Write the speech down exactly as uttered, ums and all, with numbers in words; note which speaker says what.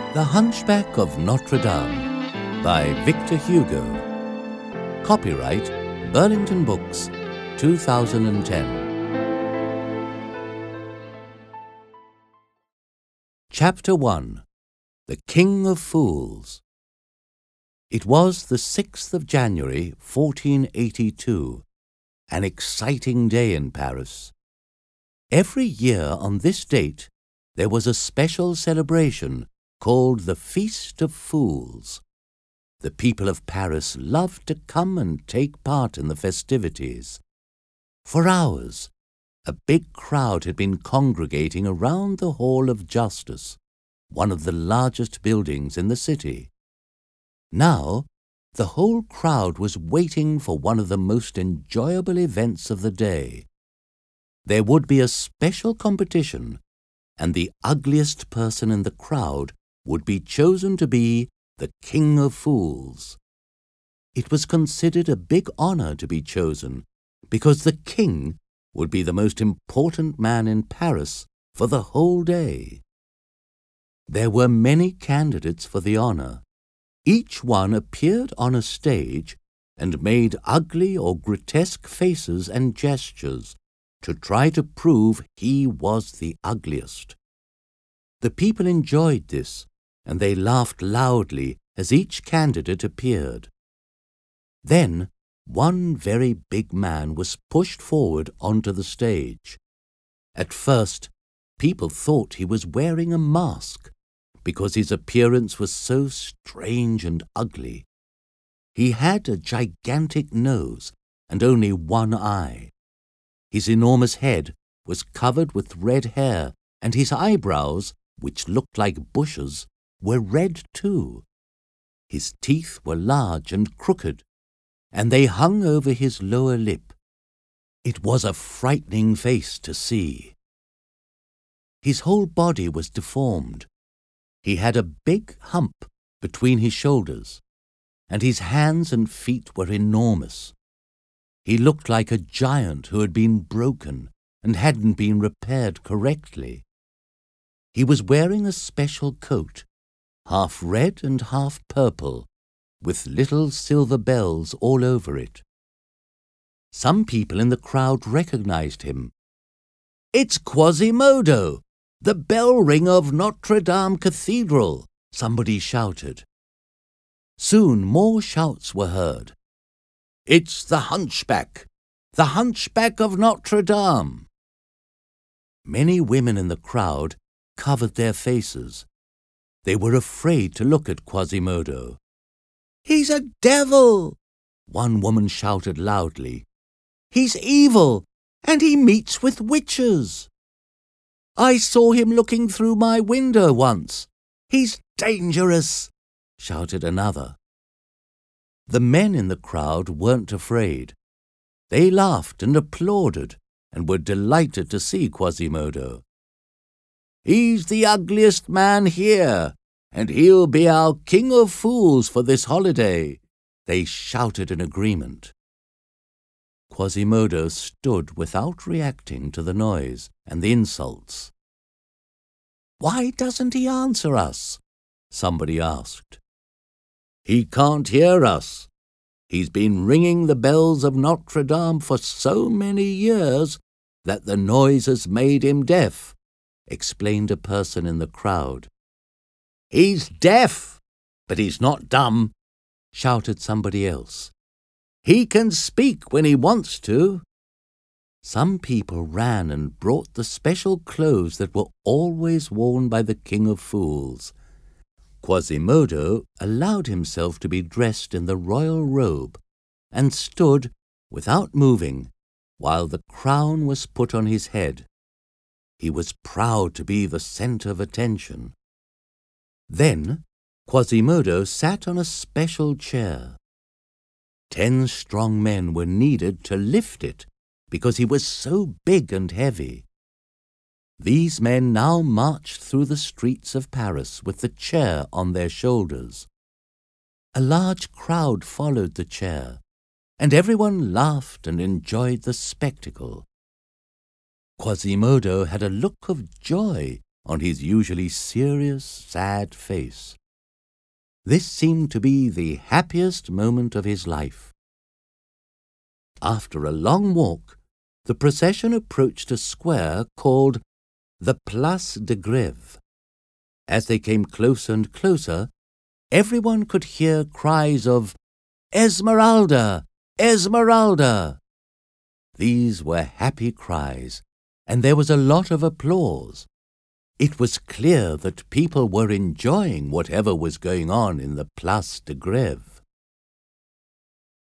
Speaker 1: The Hunchback of Notre Dame by Victor Hugo. Copyright Burlington Books, two thousand ten. Chapter one. The King of Fools. It was the sixth of January, fourteen eighty-two, an exciting day in Paris. Every year on this date there was a special celebration called the Feast of Fools. The people of Paris loved to come and take part in the festivities. For hours, a big crowd had been congregating around the Hall of Justice, one of the largest buildings in the city. Now, the whole crowd was waiting for one of the most enjoyable events of the day. There would be a special competition, and the ugliest person in the crowd would be chosen to be the King of Fools. It was considered a big honor to be chosen, because the king would be the most important man in Paris for the whole day. There were many candidates for the honor. Each one appeared on a stage and made ugly or grotesque faces and gestures to try to prove he was the ugliest. The people enjoyed this, and they laughed loudly as each candidate appeared. Then one very big man was pushed forward onto the stage. At first, people thought he was wearing a mask because his appearance was so strange and ugly. He had a gigantic nose and only one eye. His enormous head was covered with red hair, and his eyebrows, which looked like bushes, were red too. His teeth were large and crooked, and they hung over his lower lip. It was a frightening face to see. His whole body was deformed. He had a big hump between his shoulders, and his hands and feet were enormous. He looked like a giant who had been broken and hadn't been repaired correctly. He was wearing a special coat, half red and half purple, with little silver bells all over it. Some people in the crowd recognized him. "It's Quasimodo, the bell ringer of Notre Dame Cathedral," somebody shouted. Soon more shouts were heard. "It's the Hunchback, the Hunchback of Notre Dame." Many women in the crowd covered their faces. They were afraid to look at Quasimodo. "He's a devil!" one woman shouted loudly. "He's evil, and he meets with witches." "I saw him looking through my window once. He's dangerous," shouted another. The men in the crowd weren't afraid. They laughed and applauded and were delighted to see Quasimodo. "He's the ugliest man here, and he'll be our King of Fools for this holiday," they shouted in agreement. Quasimodo stood without reacting to the noise and the insults. "Why doesn't he answer us?" somebody asked. "He can't hear us. He's been ringing the bells of Notre Dame for so many years that the noise has made him deaf," explained a person in the crowd. "He's deaf, but he's not dumb," shouted somebody else. "He can speak when he wants to." Some people ran and brought the special clothes that were always worn by the King of Fools. Quasimodo allowed himself to be dressed in the royal robe and stood without moving while the crown was put on his head. He was proud to be the center of attention. Then Quasimodo sat on a special chair. Ten strong men were needed to lift it because he was so big and heavy. These men now marched through the streets of Paris with the chair on their shoulders. A large crowd followed the chair, and everyone laughed and enjoyed the spectacle. Quasimodo had a look of joy on his usually serious, sad face. This seemed to be the happiest moment of his life. After a long walk, the procession approached a square called the Place de Grève. As they came closer and closer, everyone could hear cries of "Esmeralda! Esmeralda!" These were happy cries, and there was a lot of applause. It was clear that people were enjoying whatever was going on in the Place de Grève.